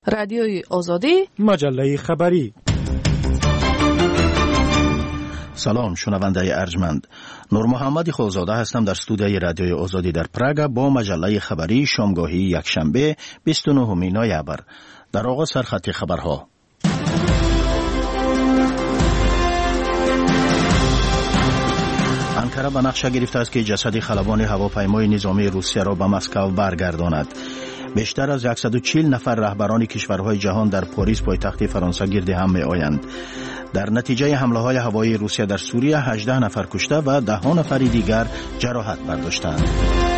رادیوی آزادی، مجله خبری. سلام شنونده ارجمند، نور محمد خوزاده هستم در استودیوی رادیوی آزادی در پراگ با مجله خبری شامگاهی یکشنبه 29 نوامبر. در آغاز سرخط خبرها. انقره به نقشه گرفته است که جسد خلبان هواپیمای نظامی روسیه را به مسکو برگرداند. بیشتر از 140 نفر رهبران کشورهای جهان در پاریس پایتخت فرانسه گرد هم می آیند. در نتیجه حمله های هوایی روسیه در سوریه 18 نفر کشته و 10 نفر دیگر جراحت برداشتند.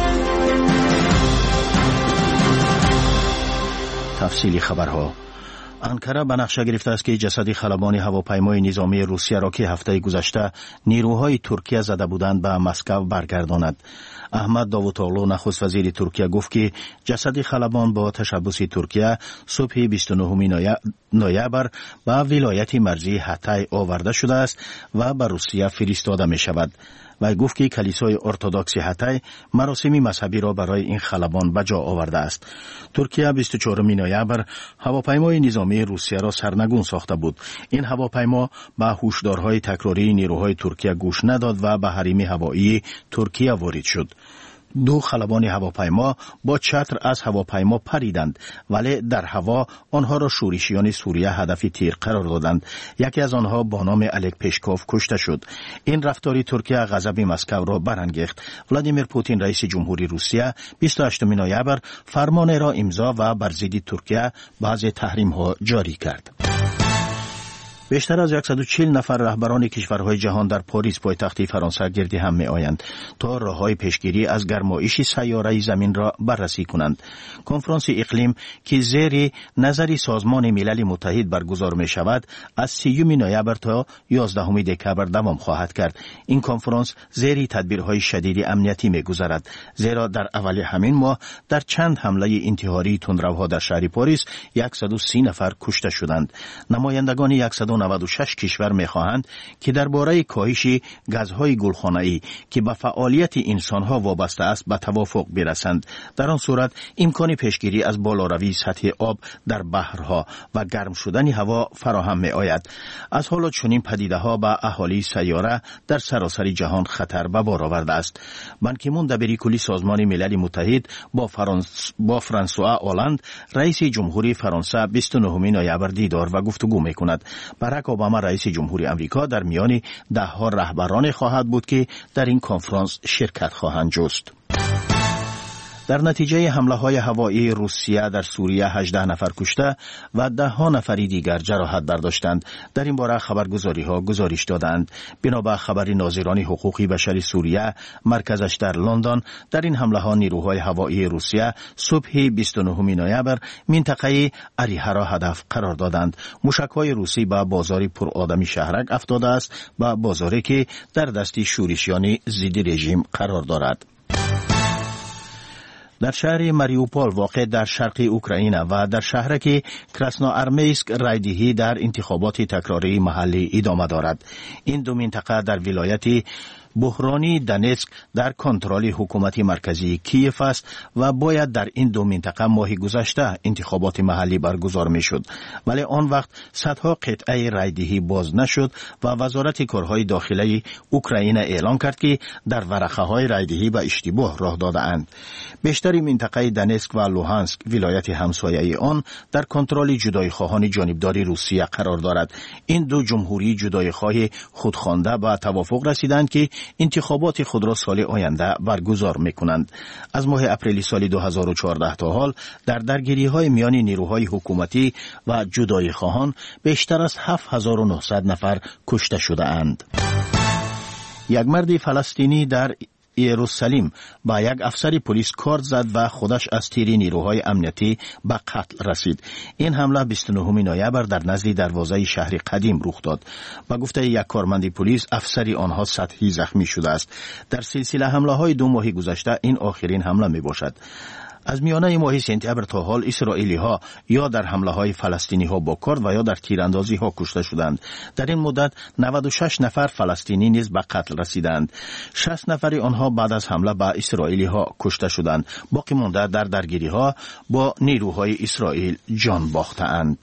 تفصیلی خبرها. انقره به نقشه گرفته است که جسد خلبان هواپیمای نظامی روسیه را که هفته گذشته نیروهای ترکیه زده بودند به مسکو برگرداند. احمد داوطاغلو نخست وزیر ترکیه گفت که جسد خلبان با تشبث ترکیه صبح 29 نوامبر به ولایت مرزی هاتای آورده شده است و به روسیه فرستاده می شود. و گفت که کلیسای ارتدوکس هاتای مراسم مذهبی را برای این خلبان به جا آورده است. ترکیه 24 نوامبر هواپیمای نظامی روسیه را سرنگون ساخته بود. این هواپیما به هشدارهای تکراری نیروهای ترکیه گوش نداد و به حریم هوایی ترکیه وارد شد. 2 خلبان هواپیما با چتر از هواپیما پریدند، ولی در هوا آنها را شورشیان سوریه هدف تیر قرار دادند. یکی از آنها با نام الک پشکوف کشته شد. این رفتاری ترکیه غضب مسکو را برانگیخت. ولادیمیر پوتین رئیس جمهوری روسیه 28 نوامبر فرمان را امضا و بر ضد ترکیه بعضی تحریم ها جاری کرد. بیشتر از 140 نفر رهبران کشورهای جهان در پاریس پایتخت فرانسه گرد هم می آیند تا راههای پیشگیری از گرمایش سیاره زمین را بررسی کنند. کنفرانس اقلیم که زیر نظر سازمان ملل متحد برگزار می شود از 30 نوامبر تا 11 دکامبر دوام خواهد کرد. این کنفرانس زیر تدبیرهای شدید امنیتی می گذرد، زیرا در اول همین ماه در چند حمله انتحاری تندروها در شهر پاریس 130 نفر کشته شدند. نمایندگان 196 کشور می‌خواهند که درباره کاهش گازهای گلخانه‌ای که به فعالیت انسان‌ها وابسته است به توافق برسند. در آن صورت امکان پیشگیری از بالاروی سطح آب در بحرها و گرم شدن هوا فراهم می‌آید. از حالا چنین پدیده‌ها به اهالی سیاره در سراسر جهان خطر به بار آورده است. بان کی مون دبیر کلی سازمان ملل متحد با فرانسوا آلند رئیس جمهوری فرانسه 29 نوامبر دیدار و گفتگو می‌کند. باراک اوباما رئیس جمهوری آمریکا در میان 10 رهبران خواهد بود که در این کنفرانس شرکت خواهند جست. در نتیجه حمله های هوایی روسیه در سوریه 18 نفر کشته و 10 نفر دیگر جراحت برداشتند. در این باره خبرگزاری ها گزارش دادند. بنابر خبر ناظران حقوقی بشر سوریه مرکزش در لندن، در این حمله ها نیروهای هوایی روسیه صبح 29 نوامبر منطقه اریحا را هدف قرار دادند. موشک های روسی به بازار پرآدمی شهرک افتاده است، به بازاری که در دست شورشیان ضد رژیم قرار دارد. در شهر ماریوپول واقع در شرق اوکراین و در شهرک کراسنوآرمیسک رایدهی در انتخابات تکراری محلی ادامه دارد. این دو منطقه در ولایت بحرانی دونتسک در کنترل حکومت مرکزی کیف است و باید در این دو منطقه ماه گذشته انتخابات محلی برگزار می شد، ولی آن وقت صدها قطعه رایدهی باز نشد و وزارت کارهای داخلی اوکراین اعلام کرد که در ورقه های رایدهی به اشتباه راه داده اند. بیشتر منطقه دونتسک و لوهانسک ولایت همسایه آن در کنترل جدایخواهان جانبدار روسیه قرار دارد. این دو جمهوری جدایخواه خودخوانده به توافق رسیدند که انتخابات خود را سال آینده برگزار می‌کنند. از ماه اپریل سال 2014 تا حال در درگیری‌های میان نیروهای حکومتی و جدایخواهان بیشتر از 7900 نفر کشته شده اند. یک مرد فلسطینی در یروشلیم با یک افسر پلیس کارت زد و خودش از تیر نیروهای امنیتی به قتل رسید. این حمله 29 نوامبر در نزد دروازه شهر قدیم رخ داد. با گفته یک کارمند پلیس افسری آنها سطحی زخمی شده است. در سلسله حمله های 2 ماه گذشته این آخرین حمله می باشد. از میانه ماه سپتامبر تا حال اسرائیلی ها یا در حمله های فلسطینی ها با کرد و یا در تیراندازی ها کشته شدند. در این مدت 96 نفر فلسطینی نیز به قتل رسیدند. 60 نفر آنها بعد از حمله به اسرائیلی ها کشته شدند. باقی مانده در درگیری ها با نیروهای اسرائیل جان باختند.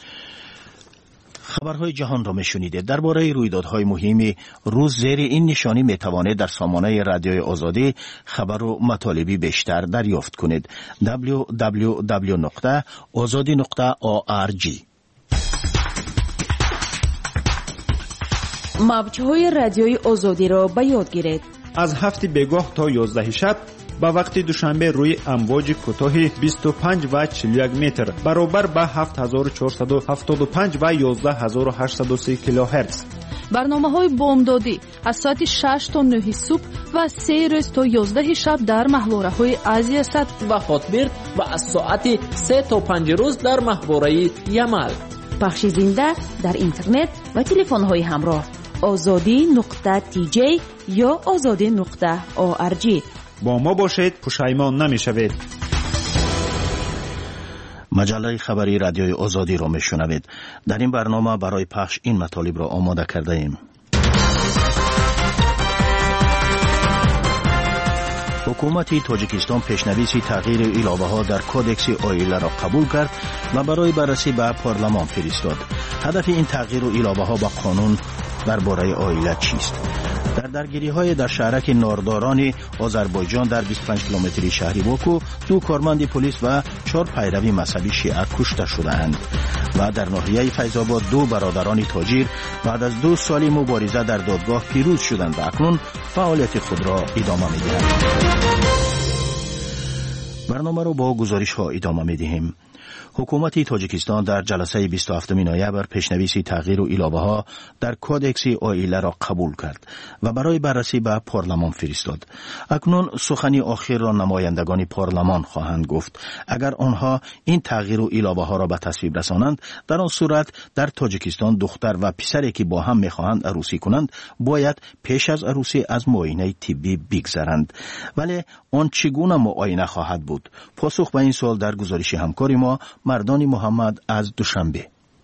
خبرهای جهان را میشنیدید. درباره رویدادهای مهم روز زیر این نشانی میتوانید در سامانه رادیوی آزادی خبر و مطالبی بیشتر دریافت کنید. www.azadi.org. موجهای رادیوی آزادی را به یاد گیرید. از 7 بگاه تا 11 شب با وقت دوشنبه روی امواج کوتاه 25 و 41 متر برابر با 7475 و 11830 کیلوهرتز. برنامه‌های بامدادی از ساعت 6 تا 9 صبح و 3 روز تا 11 شب در محوره‌های آسیا و خاطبرد و از ساعت 3 تا 5 روز در محوره یمل. پخش زنده در اینترنت و تلفن‌های همراه azadi.tj یا azadi.org. با ما باشید، پشیمان نمی‌شوید. مجله خبری رادیوی آزادی را میشنوید. در این برنامه برای پخش این مطالب را آماده کرده ایم. حکومت تاجیکستان پیشنویس تغییر علاوه‌ها در کودکس آیله را قبول کرد و برای بررسی به پارلمان فرستاد. هدف این تغییر و علاوه‌ها به قانون درباره آیله چیست؟ درگیری‌های در شهرک نارداران آذربایجان در 25 کیلومتری شهری باکو 2 کارمند پلیس و 4 پیروی مذهبی شیعه کشته شدند. و در ناحیه فیض‌آباد 2 برادران تاجر بعد از 2 سال مبارزه در دادگاه پیروز شدند و اکنون فعالیت خود را ادامه می‌دهند. برنامه را با گزارش‌ها ادامه می‌دهیم. حکومت تاجیکستان در جلسه 27 نوامبر پیشنویس تغییر و علاوه‌ها در کودکس آیله را قبول کرد و برای بررسی به پارلمان فرستاد. اکنون سخنی آخر را نمایندگان پارلمان خواهند گفت. اگر آنها این تغییر و علاوه‌ها را به تصویب رسانند، در آن صورت در تاجیکستان دختر و پسری که با هم می‌خواهند عروسی کنند باید پیش از عروسی از معاینه طبی بگذرند. ولی آن چگونه معاینه خواهد بود؟ پاسخ به این سوال در گزارش همکار ما مردان محمد از دوشنبه.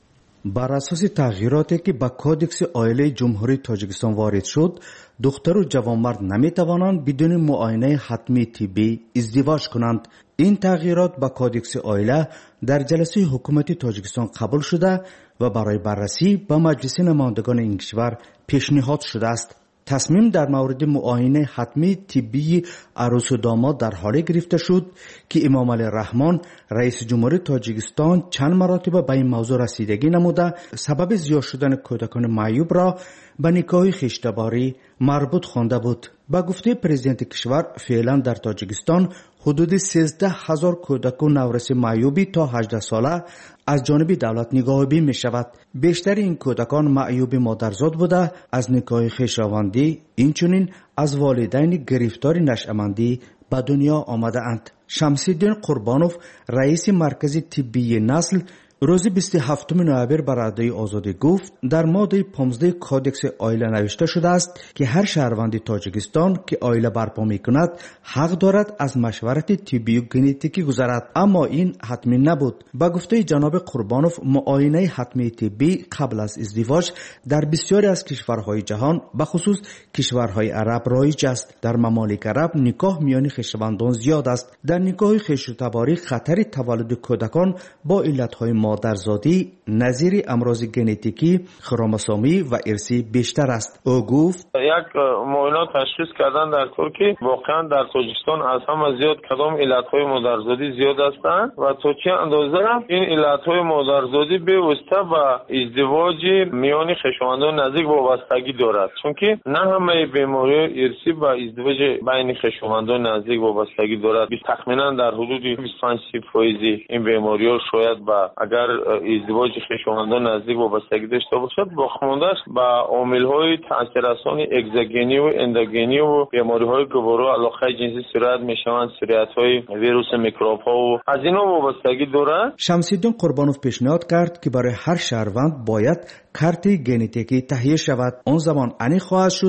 بر اساس تغییراتی که به کودکس آیله جمهوری تاجیکستان وارد شد، دختر و جوانمرد نمیتوانند بدون معاینه حتمی طبی ازدواج کنند. این تغییرات به کودکس آیله در جلسه حکومت تاجیکستان قبول شده و برای بررسی به مجلس نمایندگان این کشور پیشنهاد شده است. تصمیم در مورد معاینه حتمی طبی عروس و داماد در حالی گرفته شد که امام علی رحمان رئیس جمهوری تاجیکستان چند مرتبه به این موضوع رسیدگی نموده سبب زیاد شدن کودکان معیوب را به نکاح خشتباری مربوط خوانده بود. با گفته پرزیدنت کشور فعلا در تاجیکستان حدود 13,000 کودک و نورس معیوبی تا 18 ساله از جانب دولت نگاهبین می شود. بیشتر این کودکان معیوب مادرزاد بوده از نکاح خویشاوندی، اینچنین از والدین گرفتار نشأمندی به دنیا آمده اند. شمس‌الدین قربانوف رئیس مرکز طبی نسل روز 27 نوامبر بر رادیوی آزادی گفت در ماده 15 کودکس آیله نوشته شده است که هر شهروند تاجیکستان که آیله برپا می کند حق دارد از مشورت طبی و ژنتیکی گذرد، اما این حتمی نبود. با گفته جناب قربانوف معاینه حتمی طبی قبل از ازدواج در بسیاری از کشورهای جهان به خصوص کشورهای عرب رایج است. در ممالک عرب نکاح میان خویشاوندان زیاد است. در نکاح خویشتباری خطر تولد کودکان با علتهای مادرزادی نظیر امراض ژنتیکی، خروموسومی و ارثی بیشتر است. او گفت یک معاینات تشخیص کردن در ترکیه واقعا در تاجیکستان از همه زیاد کدام علتهای مادرزادی زیاد هستند و تا چه اندازه این علتهای مادرزادی به واسطه به ازدواج میان خویشاوندان نزدیک وابستگی دارد، چون که نه همه بیماری ارثی با ازدواج بین خویشاوندان نزدیک وابستگی دارد. تخمینا در حدود 25% این بیماری‌ها شاید با اگر ازدواج خویشاوندان نزدیک وابستگی داشته باشد با خواندش با عامل‌های تاثیررسان اگزوگنی و اندوگنی و بیماری‌های گوارا علاقه جنسی سرایت می‌شوند، سرایت‌های ویروس میکروب‌ها و از اینا وابستگی دارد. شمس‌الدین قربانوف پیشنهاد کرد که برای هر شهروند باید کارت ژنتیکی تهیه شود. آن زمان انی خواهد شد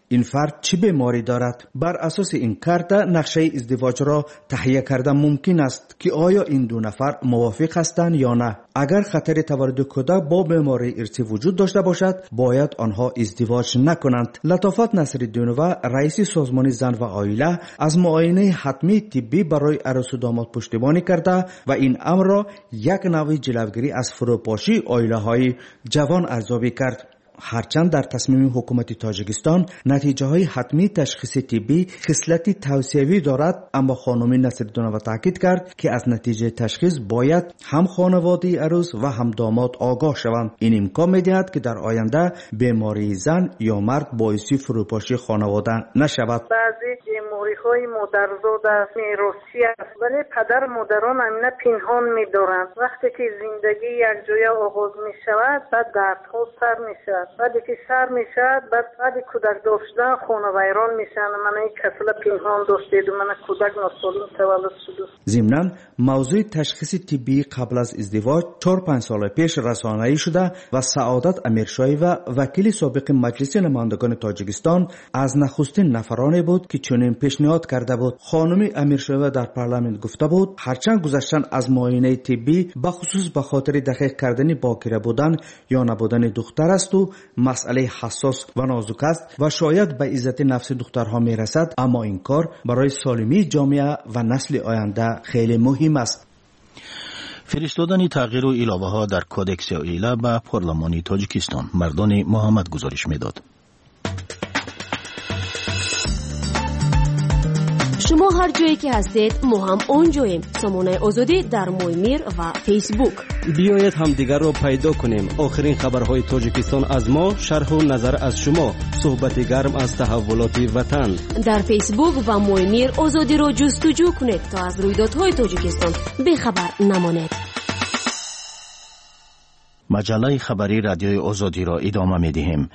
این فرد چه بیماری دارد. بر اساس این کارت نقشه ازدواج را تهیه کردن ممکن است که آیا این دو نفر موافق هستند یا نه. اگر خطر تولد کودک با بیماری ارثی وجود داشته باشد باید آنها ازدواج نکنند. لطافت نصرالدینова رئیس سازمان زن و عائله از معاینه حتمی طبی برای عروس و داماد پشتیبانی کرده و این امر را یک نوع جلوگیری از فروپاشی عائله‌های جوان ارزیابی کرد. هرچند در تصمیم حکومت تاجیکستان نتیجه های حتمی تشخیص طبی خصلتی توصیوی دارد، اما خانم نصرالدینова تاکید کرد که از نتیجه تشخیص باید هم خانواده عروس و هم داماد آگاه شوند. این امکان می‌دهد که در آینده بیماری زن یا مرد باعث فروپاشی خانواده نشود. بعضی بیماری‌های مادرزاد است، میراثی است، ولی پدر مادران همینه پنهان می‌دارند. وقتی که زندگی یک جای آغاز می‌شود بعد دردها سر می‌شود. بعدی که سر میشد بعد کودک داشتن خونه ویران میشن. من این کسل پنهان داشتید و من کودک ناسالم تولد شد. ضمناً موضوع تشخیص طبی قبل از ازدواج 4-5 سال پیش رسانه‌ای شده و سعادت امیرشاهی و وکیل سابق مجلس نمایندگان تاجیکستان از نخستین نفرانی بود که چنین پیشنهاد کرده بود. خانم امیرشاهی در پارلمان گفته بود هرچند گذشتن از معاینه طبی بخصوص به خاطر دقیق کردن باکره بودن یا نبودن دختر است و مسئله حساس و نازک است و شاید به عزت نفس دخترها میرسد، اما این کار برای سالمی جامعه و نسل آینده خیلی مهم است. فرستادن تغییر و علاوه ها در کودکس عائله به پارلمان تاجیکستان. مردان محمد گزارش میداد. شما هر جایی که هستید ما هم اونجاییم. سامانه آزادی در مویمیر و فیسبوک. بیایید هم دیگر رو پیدا کنیم. آخرین خبرهای تاجیکستان از ما، شرح و نظر از شما، صحبت گرم از تحولات وطن. در فیسبوک و مویمیر آزادی رو جستجو کنید تا از رویدادهای تاجیکستان بیخبر نمانید. مجله خبری رادیوی آزادی را ادامه می‌دهیم.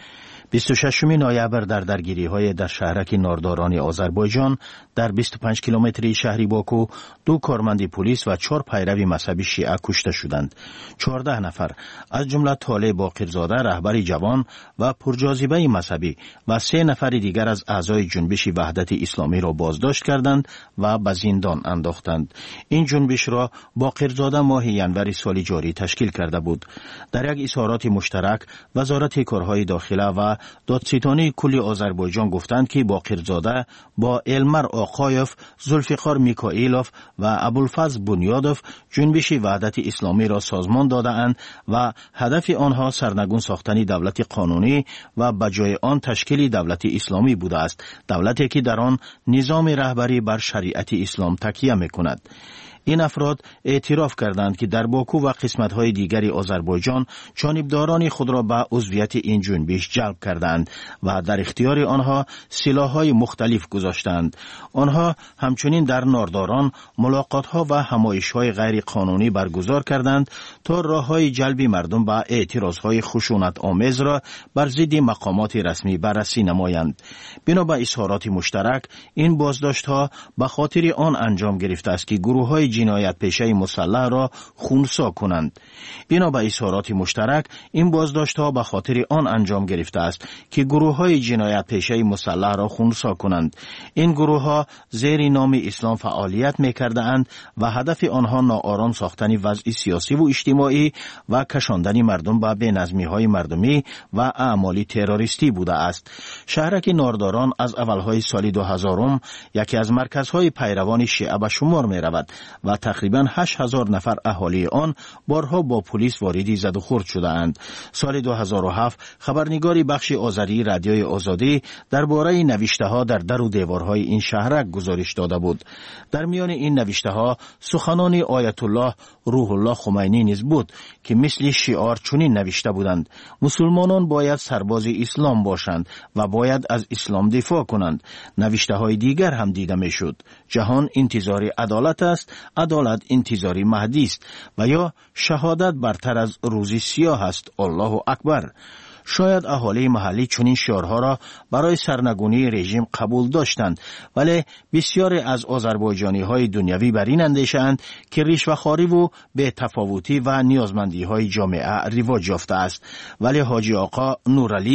26 نوامبر در درگیری‌های در شهرک نارداران آذربایجان در 25 کیلومتری شهری باکو 2 کارمند پلیس و 4 پیرو مذهبی شیعه کشته شدند. 14 نفر از جمله طالع باقرزاده رهبر جوان و پرجاذبه مذهبی و 3 نفر دیگر از اعضای جنبش وحدت اسلامی را بازداشت کردند و به زندان انداختند. این جنبش را باقرزاده ماه ینور سال جاری تشکیل کرده بود. در یک اظهارات مشترک وزارت کارهای داخله و دادستانی کل آذربایجان گفتند که باقرزاده با المر آقایف، زلفقار میکائیلوف و ابوالفضل بنیادوف جنبش وحدت اسلامی را سازمان داده‌اند و هدف آنها سرنگون ساختن دولت قانونی و بجای آن تشکیل دولت اسلامی بوده است، دولتی که در آن نظام رهبری بر شریعت اسلام تکیه می‌کند. این افراد اعتراف کردند که در باکو و قسمت‌های دیگری آذربایجان جانبداران خود را به عضویت این جنبش جلب کردند و در اختیار آنها سلاح‌های مختلف گذاشتند. آنها همچنین در نارداران ملاقات‌ها و همایش‌های غیر قانونی برگزار کردند تا راه‌های جلب مردم به اعتراض‌های خشونت آمیز را بر ضد مقامات رسمی بررسی نمایند. بنا به اظهارات مشترک این بازداشت‌ها به خاطر آن انجام گرفته است که گروه‌های جنایت پیشه مسلح را خونسا کنند. بنا به اظهارات مشترک این بازداشت‌ها به خاطر آن انجام گرفته است که گروه‌های جنایت پیشه مسلح را خونسا کنند. این گروه‌ها زیر نام اسلام فعالیت می‌کردند و هدف آنها ناآرام ساختن وضع سیاسی و اجتماعی و کشاندن مردم به بی‌نظمی‌های مردمی و اعمال تروریستی بوده است. شهرک نارداران از اولهای سال 2000 یکی از مرکزهای پیروان شیعه به شمار می‌رود و تقریباً 8000 نفر اهالی آن بارها با پلیس واردی زد و خورد شده‌اند. سال 2007 خبرنگاری بخش آذری رادیوی آزادی درباره نوشته‌ها در در و دیوارهای این شهرک گزارش داده بود. در میان این نوشته‌ها سخنان آیت الله روح الله خمینی نیز بود که مثل شعار چنین نوشته بودند: مسلمانان باید سرباز اسلام باشند و باید از اسلام دفاع کنند. نوشته‌های دیگر هم دیده می‌شد: جهان انتظار عدالت است، عدالت انتظاری مهدی است، و یا شهادت برتر از روزی سیاه است، الله اکبر. شاید اهالی محلی چنین شعارها را برای سرنگونی رژیم قبول داشتند، ولی بسیاری از آذربایجانی‌های دنیوی بر این اندیشه‌اند که رشوه‌خواری و بی‌تفاوتی و نیازمندی‌های جامعه رواج یافته است. ولی حاجی آقا نورعلیف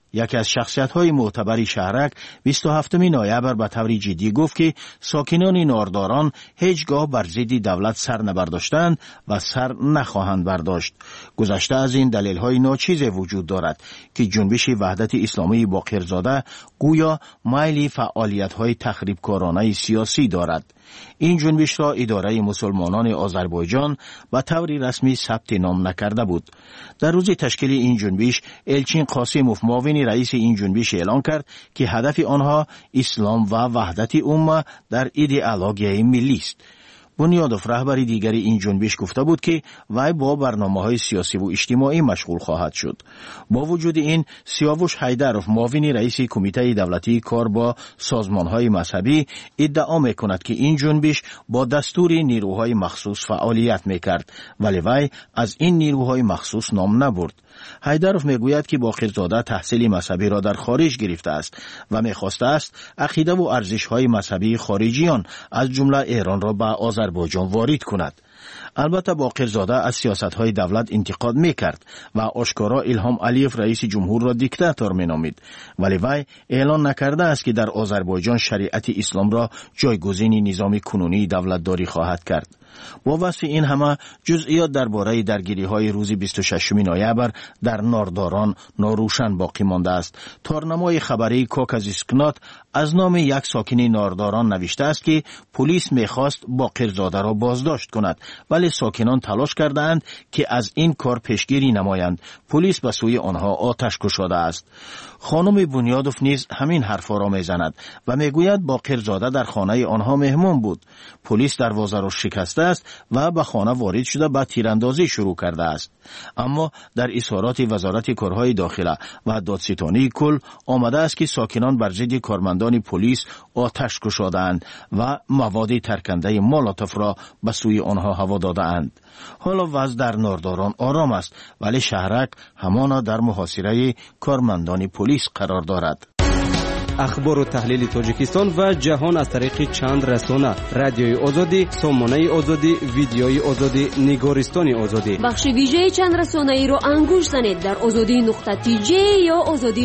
یکی از شخصیت‌های معتبر شهرک 27 نوامبر به طور جدی گفت که ساکنان نارداران هیچگاه بر ضد دولت سر نبرداشتند و سر نخواهند برداشت. گذشته از این دلیل‌های ناچیز وجود دارد که جنبش وحدت اسلامی باقرزاده گویا میل فعالیت‌های تخریبکارانه سیاسی دارد. این جنبش را اداره مسلمانان آذربایجان به طور رسمی ثبت نام نکرده بود. در روز تشکیل این جنبش الچین قاسموف معاون رئیس این جنبش اعلان کرد که هدف آنها اسلام و وحدت امه در ایدئولوژی ملی است. بنیادوف رهبر دیگری این جنبش گفته بود که وی با برنامه‌های سیاسی و اجتماعی مشغول خواهد شد. با وجود این سیاوش حیدروف معاون رئیس کمیته دولتی کار با سازمان‌های مذهبی ادعا می‌کند که این جنبش با دستور نیروهای مخصوص فعالیت می‌کرد ولی وی از این نیروهای مخصوص نام نبرد. حیدروف میگوید که باقرزاده تحصیل مذهبی را در خارج گرفته است و میخواسته است عقیده و ارزش‌های مذهبی خارجیان از جمله ایران را به آذربایجان وارد کند. البته باقرزاده از سیاست‌های دولت انتقاد می‌کرد و آشکارا الهام علیف رئیس جمهور را دیکتاتور می‌نامید ولی وی اعلان نکرده است که در آذربایجان شریعت اسلام را جایگزین نظام کنونی دولتداری خواهد کرد. با وصف این همه جزئیات درباره درگیری‌های روز 26 نوامبر در نارداران ناروشن باقی مانده است. تارنمای خبری کوکازیسکنات از نام یک ساکن نارداران نوشته است که پلیس می‌خواست باقرزاده را بازداشت کند ولی ساکنان تلاش کردند که از این کار پیشگیری نمایند. پلیس به سوی آنها آتش گشوده است. خانم بنیادوف نیز همین حرفا را میزند و میگوید باقرزاده در خانه آنها مهمان بود. پلیس دروازه را شکسته است و به خانه وارد شده به تیراندازی شروع کرده است. اما در اظهارات وزارت کارهای داخله و دادستانی کل آمده است که ساکنان بر ضد کارمندان پلیس آتش گشادند و مواد ترکنده مولوتوف را به سوی آنها هوا دادند. حالا وضع در نارداران آرام است ولی شهرک همانا در محاصره کارمندان پلیس قرار دارد. اخبار و تحلیل تاجیکستان و جهان از طریق چند رسانه: رادیوی آزادی، سامانه آزادی، ویدیوی آزادی، نگارستان آزادی. بخش ویژه چند رسانه ای را انگوش زنید در azadi.tj یا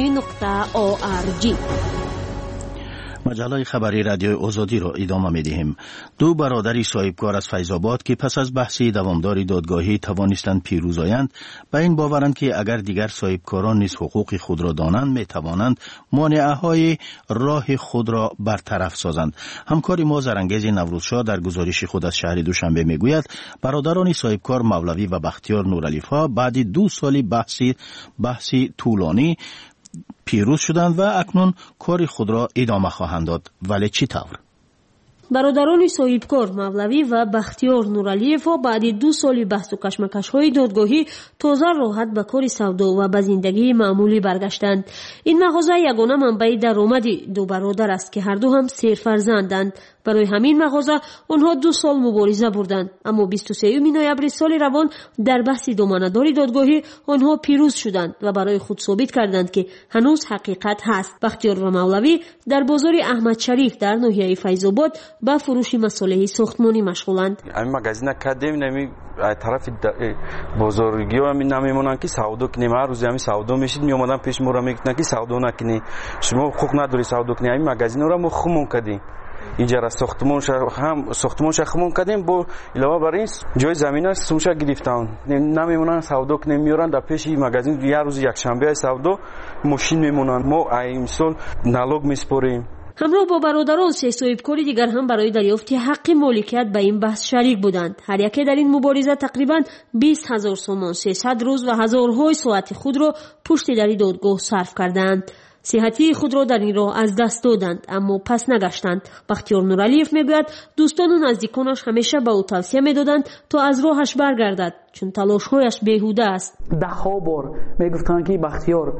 azadi.org. مجله خبری رادیوی آزادی را ادامه می‌دهیم. دو برادر صاحبکار از فیض‌آباد که پس از بحث دوامدار دادگاهی توانستند پیروز آیند، به این باورند که اگر دیگر صاحبکاران نیز حقوق خود را دانند می‌توانند مانعه‌های راه خود را برطرف سازند. همکار ما زرانگیز نوروزشاه در گزارش خود از شهر دوشنبه می‌گوید برادران صاحبکار مولوی و بختیار نورعلی‌ها بعد 2 سال بحثی طولانی پیروز شدند و اکنون کار خود را ادامه خواهند داد. ولی چی طور؟ برادران صاحبکار مولوی و بختیار نورعلیف بعد 2 سال بحث و کشمکش‌های دادگاهی تازه راحت به کار سودا و به زندگی معمولی برگشتند. این مغازه یگانه منبع درآمد دو برادر است که هر دو هم 3 فرزندند. برای همین مغازه آنها 2 سال مبارزه بردند، اما 23 نوامبر سال روان در بحث دامنه‌داری دادگاهی آنها پیروز شدند و برای خود ثابت کردند که هنوز حقیقت هست. بختیار و مولوی در بازار احمد شریف در ناحیه فیض‌آباد با فروش مصالح ساختمانی مشغولند. این مغازه کدیم نمی طرف بازارگی و می نمیمونن که سودا کنیم. هر روز همین سودا میشید، می اومدن پیش ما را میگفتن که سودا نکنی، شما حقوق نداری سودا کنی. این مغازه را ما خمون کردیم. اینجا را ساختمانش خمون کردیم، با علاوه بر این جای زمینش سومش گرفتن. نمیمونن سودا کنیم، میارن در پیش مغازه. یه روز یک شنبه سودا ماشین میمونن. ما این سال نالوگ میسپاریم. همراه با برادران 3 صاحبکاری دیگر هم برای دریافت حق مالکیت به این بحث شریک بودند. هر یک در این مبارزه تقریباً 20,000 سومان، 300 روز و هزارهای ساعت خود را پشت در دادگاه صرف کردند. صحتی خود را در این راه از دست دادند اما پس نگشتند. بختیار نورعلیف میگوید دوستان و نزدیکانش همیشه به او توصیه میدادند تا از راهش برگردد چون تلاش‌هایش بیهوده است. 10 بار میگفتند که بختیار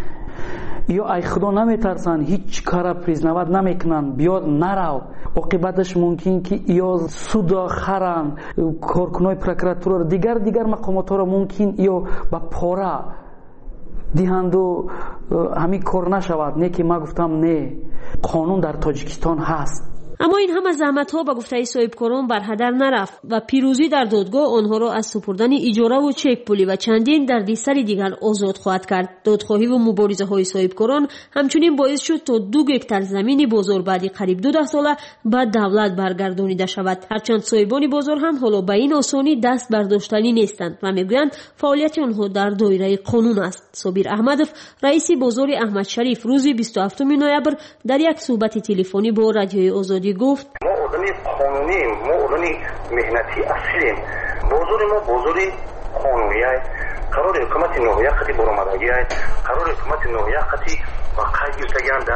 یا ای خدا نمیترسن، هیچ کار پریزنواد نمیکنن، بیاد نرو، عاقبتش ممکن که یا سود خرن، کارکنای پروکراتور دیگر مقامات را ممکن یا با پاره دهند و همین کار نشود. نه که ما گفتم نه، قانون در تاجیکستان هست. اما این همه زحمت‌ها به گفته صاحبکاران بر هدر نرفت و پیروزی در دادگاه آنها را از سپردن اجاره و چک پولی و چندین دردسر دیگر آزاد خواهد کرد. دادخواهی و مبارزه‌های صاحبکاران همچنین باعث شد تا 2 گکتار زمین بازار بعد قریب 12 ساله به دولت برگردانیده شود. هرچند صاحبان بازار هم حالا به این آسانی دست برداشتنی نیستند و میگویند فعالیت آنها در دایره قانون است. صابر احمدов رئیس بازار احمد شریف روز 27 نوامبر در یک صحبت تلفنی با رادیوی آزادی گفت: ما آدمی قانونی، ما آدمی مهنتی اصلیم. بازار ما بازاری قانونی است. قرار حکومت نویقتی برآمدگی است. قرار حکومت نویقتی و قید گرفتگان در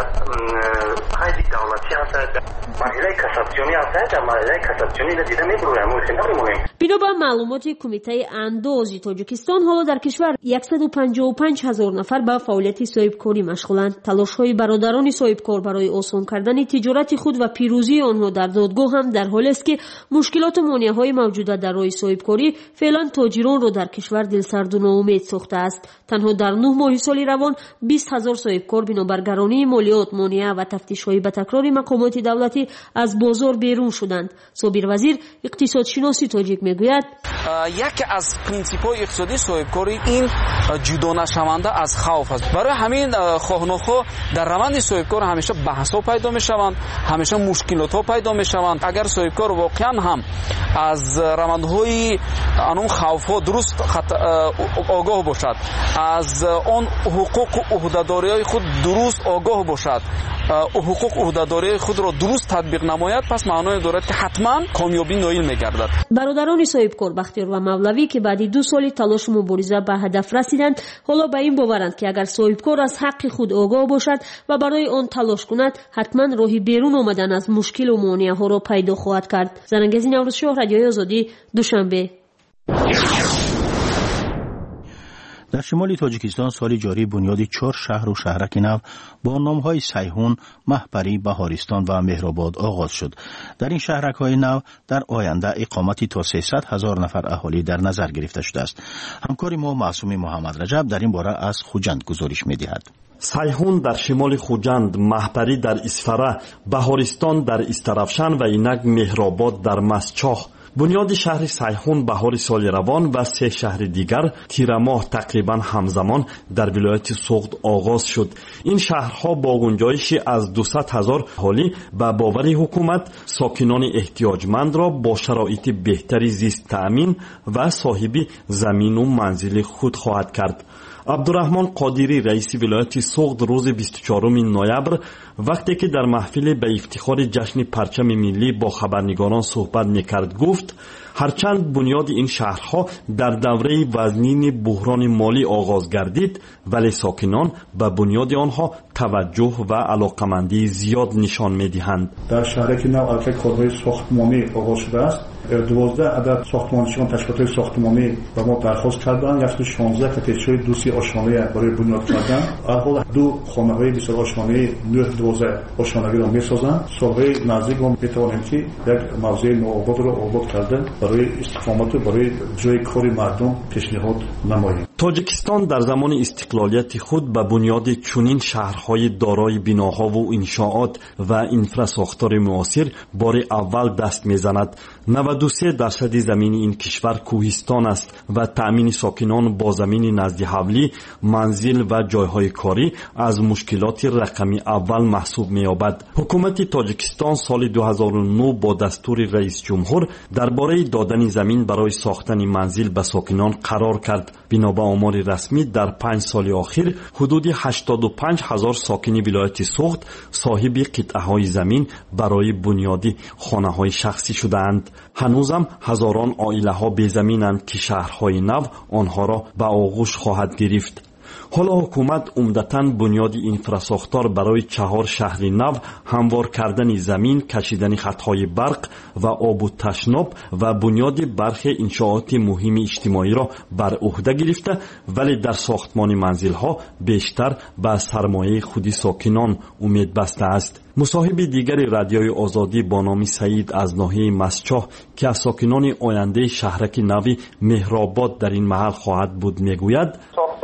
قید دولتی هست. مرحله کساتیونی هست. در مرحله کساتیونی را دیده می‌برویم. بنا به معلومات کمیته انداز تاجیکستان حالا در کشور 155,000 نفر به فعالیت صاحبکاری مشغولند. تلاش‌های برادران صاحبکار برای آسان کردن تجارت خود و پیروزی آنها در دادگاه هم در حالی است که مشکلات و مانع‌های موجود در راه صاحبکاری فعلا تاجران را در کشور دلسرد و ناامید ساخته است. تنها در 9 ماه سال روان 20,000 صاحبکار بنابر گرانی مالیات، مانع و تفتیش‌های به تکرار مقامات دولتی از بازار بیرون شدند. صابر وزیر اقتصادشناسی تاجیک میگوید: یکی از پرینسیپ‌های اقتصادی صاحبکاری این جدا نشونده از خوف است. برای همین خواهنخواه در روند صاحبکار همیشه بحث‌ها پیدا می‌شوند، همیشه مشکلات‌ها پیدا می‌شوند. اگر صاحبکار واقعاً هم از روندهای آن خوف‌ها درست آگاه باشد، از آن حقوق و عهده‌داری‌های خود درست آگاه باشد، حقوق و عهده‌داری خود را درست تطبیق نماید، پس معنای دارد که حتما کامیابی نایل می‌گردد. برادران صاحبکار بختیار و مولوی که بعد 2 سال تلاش و مبارزه به هدف رسیدند، حالا به این باورند که اگر صاحبکار از حق خود آگاه باشد و برای آن تلاش کند، حتما راهی بیرون آمدن از مشکل و مانع‌ها را پیدا خواهد کرد. زرنگزی نوروزشاه، رادیوی آزادی، دوشنبه. در شمال تاجیکستان سال جاری بنیاد 4 شهر و شهرک نو با نام‌های سیحون، مهپری، بهارستان و مهرآباد آغاز شد. در این شهرک‌های نو در آینده اقامتی تا 300,000 نفر اهالی در نظر گرفته شده است. همکار ما معصوم محمد رجب در این باره از خوجند گزارش می‌دهد. سیحون در شمال خوجند، مهپری در اسفره، بهارستان در استرافشان و اینک مهرآباد در مسچاه. بنیاد شهر سیحون بهار سال روان و 3 شهر دیگر تیر ماه تقریبا همزمان در ولایت سوغد آغاز شد. این شهرها با گنجایشی از 200,000 اهالی به باور حکومت ساکنان احتیاجمند را با شرایط بهتری زیست تأمین و صاحبی زمین و منزل خود خواهد کرد. عبدالرحمن قادری رئیس ولایت سوغد روز 24 نوامبر وقتی که در محفل به افتخار جشن پرچم ملی با خبرنگاران صحبت میکرد گفت: هرچند بنیاد این شهرها در دوره وزنین بحران مالی آغاز گردید، ولی ساکنان به بنیاد آنها توجه و علاقمندی زیاد نشان میدهند. در شهرک نو البته کارهای ساختمانی آغاز شده است. 12 عدد ساختمانچیان تشکیلات ساختمانی به ما درخواست کردند. 116 کتیچهای دوسی آشانه برای بنیاد کردن. الحال 2 خانه‌های بسیار آشانه 9-12 آشانگی را می‌سازند. سال‌های نزدیک ما می‌توانیم که یک موضع نوآباد را آباد کرده برای استقامت و برای جای کار مردم پیشنهاد نماییم. تاجیکستان در زمان استقلالیت خود به بنیاد چنین شهرهای دارای بناها و انشاءات و انفراساختار معاصر بار اول دست می‌زند. 93% زمین این کشور کوهستان است و تأمین ساکنان با زمین نزد حولی، منزل و جایهای کاری از مشکلات رقمی اول محسوب می‌یابد. حکومت تاجیکستان سال 2009 با دستور رئیس جمهور درباره دادن زمین برای ساختن منزل به ساکنان قرار کرد. بنا به آمار رسمی در 5 سال اخیر حدود 85,000 ساکن ولایت سوغد صاحب قطعه‌های زمین برای بنیاد خانه‌های شخصی شده‌اند. هنوزم هزاران عائله‌ها بی زمینند که شهرهای نو آنها را به آغوش خواهد گرفت. حالا حکومت عمدتاً بنیاد انفراساختار برای 4 شهر نو، هموار کردن زمین، کشیدن خطهای برق و آب و تشناب و بنیاد برخی انشاءات مهم اجتماعی را بر عهده گرفته، ولی در ساختمان منزل‌ها بیشتر به سرمایه خودی ساکنان امید بسته است. مصاحب دیگر رادیوی آزادی با نام سعید از ناحیه مسچاه که از ساکنان آینده شهرک نو مهرآباد در این محل خواهد بود میگوید: ساختمان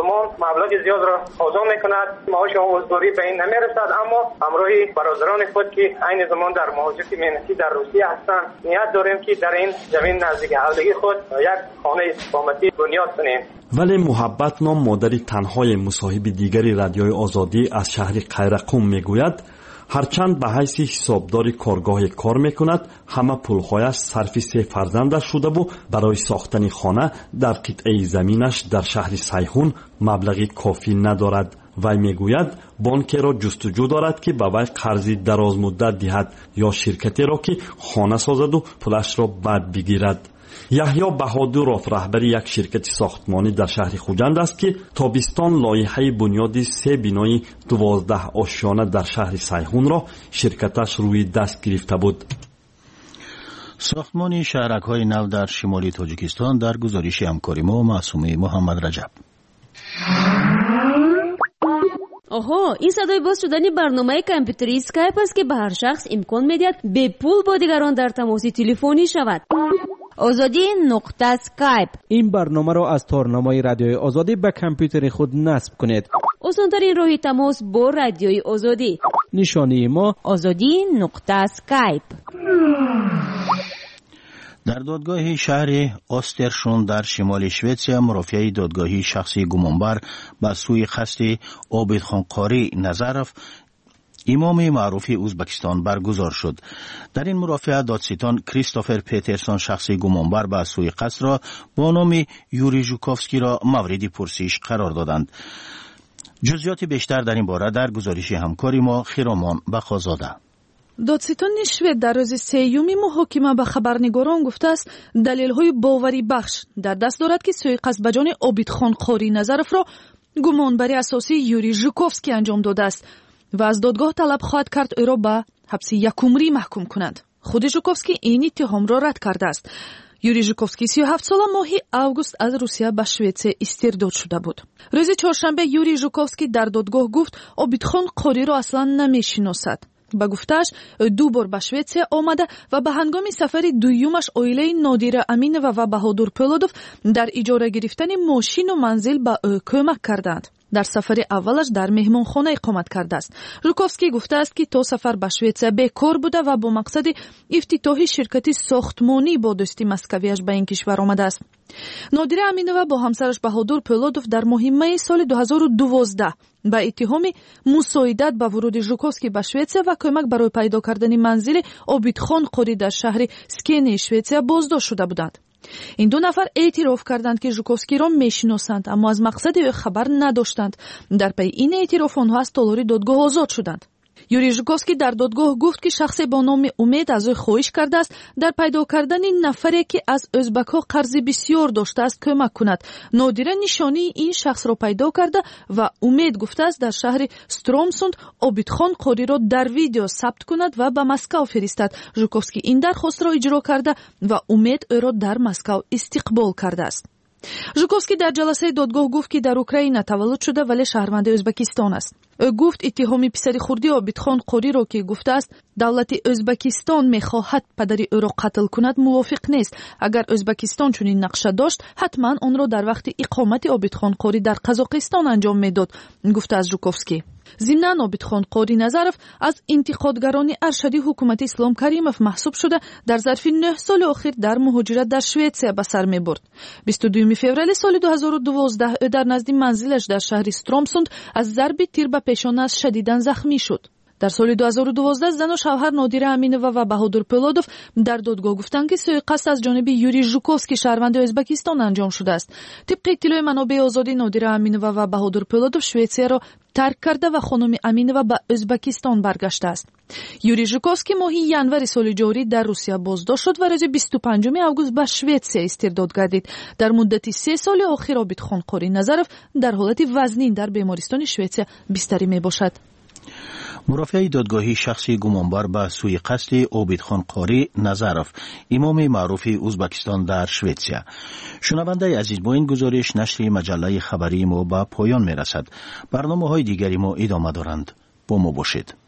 مبلغ زیاد را قضا میکند. معاش عضوی به این نمیرسد، اما همراه برادران خود که عین زمان در مهاجرت مهنتی در روسیه هستند نیت داریم که در این زمین نزدیک اهالی خود یک خانه اقامتی بنیاد کنیم. ولی محبت نام مادری تنهای مصاحب دیگری رادیوی آزادی از شهر قیرقوم میگوید هرچند به حیث حسابدار کارگاه کار میکند، همه پولهایش صرف 3 فرزندش شده و برای ساختن خانه در قطعه زمینش در شهر سیحون مبلغی کافی ندارد. وی میگوید بانک را جستجو دارد که به وی قرضی دراز مدت دهد یا شرکتی را که خانه سازد و پولش را بعد بگیرد. یحیی بهادرов رهبر یک شرکت ساختمانی در شهر خوجند است که تابستان لایحه بنیاد 3 بینای 12 آشیانه در شهر سیحون را شرکتش روی دست گرفته بود. ساختمان شهرک‌های نو در شمالی تاجیکستان در گزارش همکاری ما معصومه محمد رجب. آها، این صدای باز شدن برنامه کامپیوتری اسکایپ است که به هر شخص امکان می‌دهد به پول با دیگران در تماس تلفنی شود. azadi.skype. این برنامه را از تارنمای رادیوی آزادی به کامپیوتر خود نصب کنید. آسان‌ترین راه تماس با رادیوی آزادی. نشانی ما azadi.skype. در دادگاه شهر آسترشون در شمال شویتسیا مرافعه دادگاهی شخصی گمانبر به سوی قصد عابدخان قاری نظرف امام معروف ازبکستان برگزار شد. در این مرافعه دادستان کریستوفر پیترسون شخصی گمانبر به سوی قصد را با نام یوری ژوکوفسکی را مورد پرسش قرار دادند. جزئیات بیشتر در این باره در گزارش همکاری ما خیرامان بخازاده. دادستان شوید در روز 3 محاکمه به خبرنگاران گفته است دلیل‌های باوری بخش در دست دارد که سوءقصد به جان عابدخان قاری نظرف را گمانبری اساسی یوری ژوکوفسکی انجام داده است و از دادگاه طلب خواهد کرد او را به حبس 1 عمری محکوم کنند. خود ژوکوفسکی این اتهام را رد کرده است. یوری ژوکوفسکی 37 ساله ماهی август از روسیه به شویتسیا استرداد شده بود. روز چهارشنبه یوری ژوکوفسکی در دادگاه گفت عابدخان قاری را اصلا نمی‌شناسد. با گفتش 2 بار به شویتسیا آمده و به هنگام سفر دویمش عائله نادیر امینова و بهادر پولودوف در اجاره گرفتن ماشین و منزل به او کمک کردند. در سفر اولش در مهمانخانه اقامت کرده است. ژوکوفسکی گفته است که تا سفر به شویتسیا بیکار بوده و با مقصد افتتاح شرکتی ساختمانی با دوستی مسکویش به این کشور آمده است. نادیر امینова با همسرش بهادر پولودوف در ماه می سال 2012 با اتهام مساعدت به ورود ژوکوفسکی به شویتسیا و کمک برای پیدا کردن منزل عابدخان قاری در شهر سکین شویتسیا بازداشت شده بودند. این 2 نفر اعتراف کردند که ژوکوفسکی را میشناسند اما از مقصد او خبر نداشتند. در پی این اعتراف آنها از تالار دادگاه آزاد شدند. یوری ژوکوفسکی در دادگاه گفت که شخصی با نام امید از او خواهش کرده است در پیدا کردن نفری که از ازبک‌ها قرض بسیار داشته است کمک کند. نادر نشانی این شخص را پیدا کرده و امید گفته است در شهر سترومسوند عابدخان قاری را در ویدیو ثبت کند و به مسکو فرستد. ژوکوفسکی این درخواست را اجرا کرده و امید او را در مسکو استقبال کرده است. ژوکوفسکی در جلسه دادگاه گفت که در اوکراین تولد شده ولی شهروند ازبکستان است. او گفت اتهام پسر خردی عابدخان قاری را که گفته است دولت ازبکستان میخواهد پدری او را قتل کند موافق نیست. اگر ازبکستان چنین نقشه داشت حتما آن را در وقت اقامت عابدخان قاری در قزاقستان انجام میداد، گفته از ژوکوفسکی. ضمن عابدخان قاری نظرف از انتقادگران ارشدی حکومت اسلام کریمов محسوب شده در ظرف 9 سال اخیر در مهاجرت در شویتسیا به سر میبرد. 22 فوریه سال 2012 او در نزد منزلش در شهر سترومسوند از ضرب تیر به پیشانه‌اش شدیداً زخمی شد. در سال 2012 زن و شوهر نادیر امینova و بهادر پولودوف در دادگاه گفتند که سوءقصد از جانب یوری ژوکوفسکی شهروند ازبکستان انجام شده است. طبق اطلاع منابع آزادی نادیر امینova و بهادر پولودوف شویتسیا را ترک کرده و خانم امینova به ازبکستان برگشته است. یوری ژوکوفسکی ماه ینور سال جاری در روسیه بازداشت شد و روز 25 август به شویتسیا استرداد گردید. در مدت 3 سال اخیر عابدخان قاری نظرف در حالت وزنین در بیمارستان شویتسیا بستری می باشد. مرافعه دادگاهی شخصی گمانبر به سوی قصد عابدخان قاری نظرف امام معروف ازبکستان در شویتسیا. شنونده عزیز با این گزارش نشر مجله خبری ما به پایان می رسد. برنامه های دیگری ما ادامه دارند. با ما باشید.